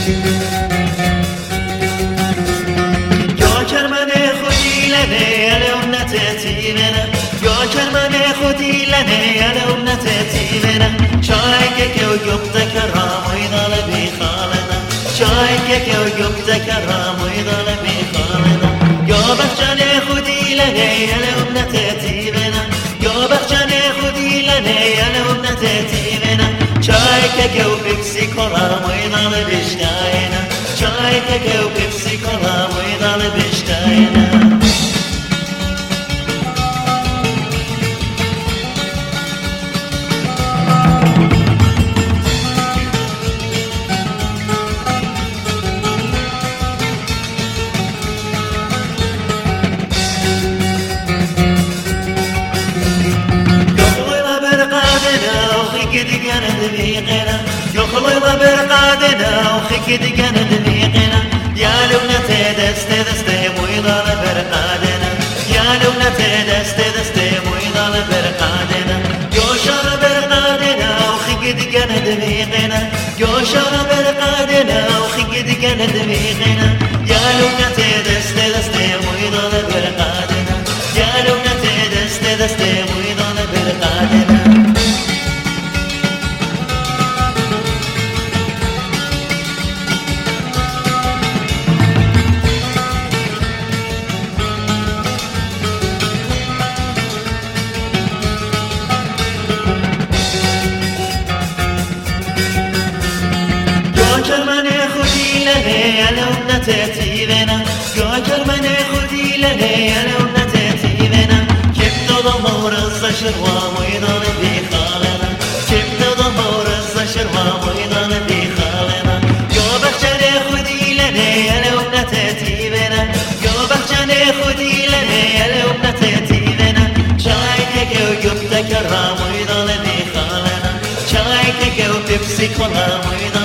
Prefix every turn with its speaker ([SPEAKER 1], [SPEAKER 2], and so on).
[SPEAKER 1] یا کرمانه خودی لنه الامنت تیمنا یا کرمانه خودی لنه الامنت تیمنا شايك ويوم ذكرها ويضل بخالنا شايك ويوم ذكرها ويضل بخالنا يا بخشاني خدي لنا يا الامنت تيمنا يا بخشاني خدي لنا يا الامنت تيمنا شايك وبيبسي كولا ويضل بشتاينا شايك وبيبسي كولا ويضل بشتاينا يخلي برقادنا وخيك دقنا دميقنا يا لونة دستي ويضل برقادنا يا لونة دستي ويضل برقادنا يوشر برقادنا وخيك دقنا دميقنا يوشر برقادنا وخيك دقنا دميقنا يا لونة دستي ويضل برقادنا يا لونة دستي ويضل برقادنا الامنت تيمنا يا كرمانه خدي لنا يا الامنت تيمنا كيف تضمر الزشر ويضل بخالنا كيف تضمر الزشر ويضل بخالنا يا بخشانه خدي لنا يا الامنت تيمنا يا بخشانه خدي لنا يا الامنت تيمنا شايكك ويوم ذكرها ويضل بخالنا شايكك وبيبسي كولا ويضل